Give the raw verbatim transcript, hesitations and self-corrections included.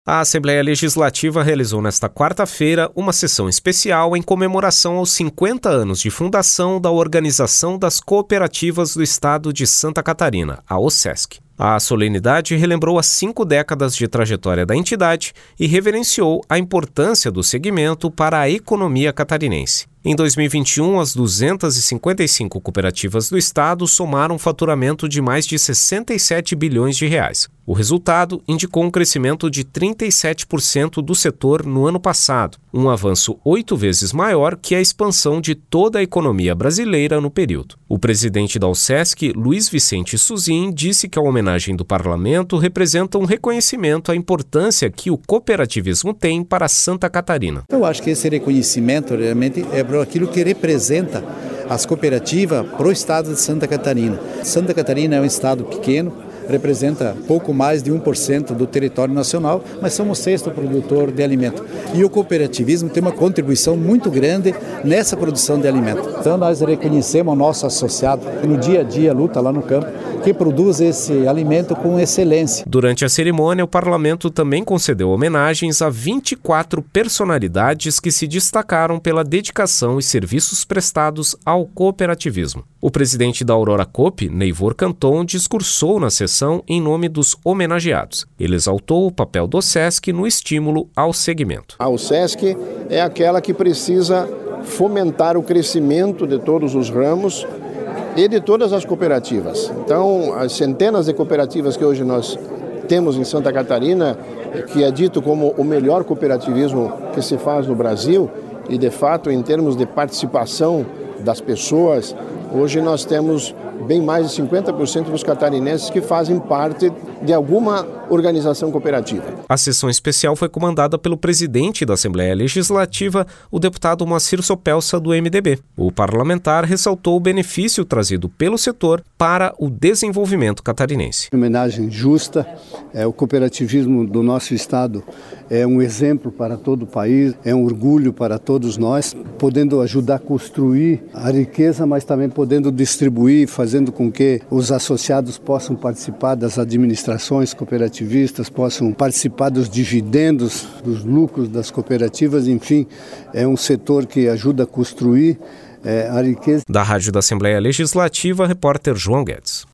A Assembleia Legislativa realizou nesta quarta-feira uma sessão especial em comemoração aos cinquenta anos de fundação da Organização das Cooperativas do Estado de Santa Catarina, a OSESC. A solenidade relembrou as cinco décadas de trajetória da entidade e reverenciou a importância do segmento para a economia catarinense. Em dois mil e vinte e um, as duzentas e cinquenta e cinco cooperativas do estado somaram um faturamento de mais de sessenta e sete bilhões de reais. O resultado indicou um crescimento de trinta e sete por cento do setor no ano passado, um avanço oito vezes maior que a expansão de toda a economia brasileira no período. O presidente da OSESC, Luiz Vicente Suzin, disse que a homenagem do parlamento representa um reconhecimento à importância que o cooperativismo tem para Santa Catarina. Eu acho que esse reconhecimento realmente é para aquilo que representa as cooperativas para o estado de Santa Catarina. Santa Catarina é um estado pequeno, representa pouco mais de um por cento do território nacional, mas somos o sexto produtor de alimento. E o cooperativismo tem uma contribuição muito grande nessa produção de alimento. Então nós reconhecemos o nosso associado que no dia a dia luta lá no campo, que produz esse alimento com excelência. Durante a cerimônia, o parlamento também concedeu homenagens a vinte e quatro personalidades que se destacaram pela dedicação e serviços prestados ao cooperativismo. O presidente da Aurora Coop, Neivor Canton, discursou na sessão em nome dos homenageados. Ele exaltou o papel do OSESC no estímulo ao segmento. A OSESC é aquela que precisa fomentar o crescimento de todos os ramos e de todas as cooperativas. Então, as centenas de cooperativas que hoje nós temos em Santa Catarina, que é dito como o melhor cooperativismo que se faz no Brasil, e de fato, em termos de participação das pessoas, hoje nós temos bem mais de cinquenta por cento dos catarinenses que fazem parte de alguma organização cooperativa. A sessão especial foi comandada pelo presidente da Assembleia Legislativa, o deputado Moacir Sopelsa, do M D B. O parlamentar ressaltou o benefício trazido pelo setor para o desenvolvimento catarinense. Homenagem justa, é, o cooperativismo do nosso estado é um exemplo para todo o país, é um orgulho para todos nós, podendo ajudar a construir a riqueza, mas também podendo distribuir, fazendo com que os associados possam participar das administrações cooperativistas, possam participar dos dividendos, dos lucros das cooperativas, enfim, é um setor que ajuda a construir é, a riqueza. Da Rádio da Assembleia Legislativa, repórter João Guedes.